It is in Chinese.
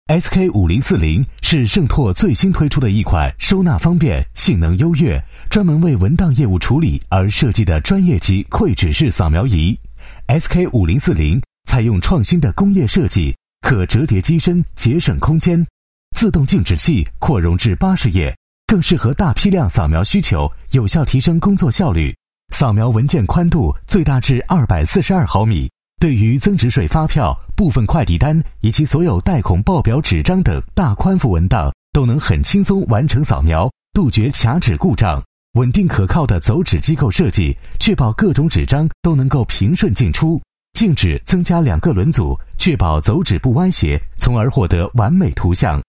SK5040 是盛拓最新推出的一款收纳方便、性能优越、专门为文档业务处理而设计的专业级馈纸式扫描仪。SK5040 采用创新的工业设计，可折叠机身，节省空间。自动静止器扩容至80页，更适合大批量扫描需求，有效提升工作效率。扫描文件宽度最大至242毫米。对于增值税发票、部分快递单以及所有带孔报表纸张等大宽幅文档，都能很轻松完成扫描，杜绝卡纸故障。稳定可靠的走纸机构设计，确保各种纸张都能够平顺进出。静止增加2个轮组，确保走纸不歪斜，从而获得完美图像。